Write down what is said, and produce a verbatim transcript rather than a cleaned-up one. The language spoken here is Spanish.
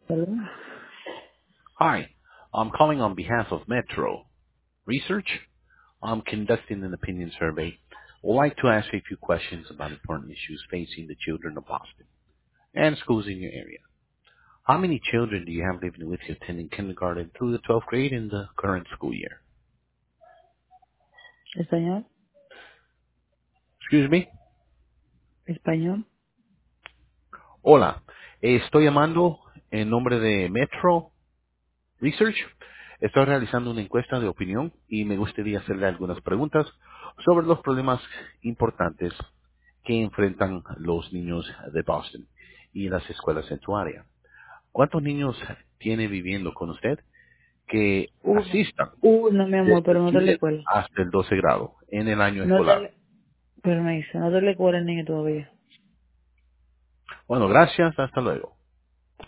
Perdón. Hi, I'm calling on behalf of Metro Research. I'm conducting an opinion survey. I'd like to ask you a few questions about important issues facing the children of Boston and schools in your area. How many children do you have living with you attending kindergarten through the twelfth grade in the current school year? Español. Excuse me? Español. Hola, estoy llamando en nombre de Metro Research. Estoy realizando una encuesta de opinión y me gustaría hacerle algunas preguntas sobre los problemas importantes que enfrentan los niños de Boston y las escuelas en su área. ¿Cuántos niños tiene viviendo con usted que Uno. asistan Uno, mi amor, desde el pero no te la kinder escuela. hasta el doce grado en el año No te escolar? le... Pero me dice, no te la escuela el niño todavía. Bueno, gracias. Hasta luego.